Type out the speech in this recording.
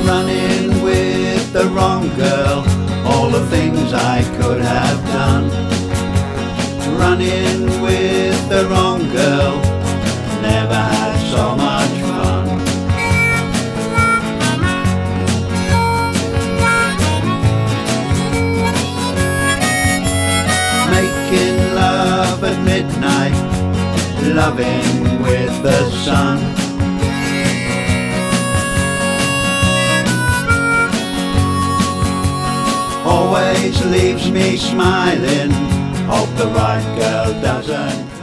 Running with the wrong girl, all the things I could have done. Running with the wrong girl, never had so much fun. Making love at midnight, loving with the sun. Always leaves me smiling, hope the right girl doesn't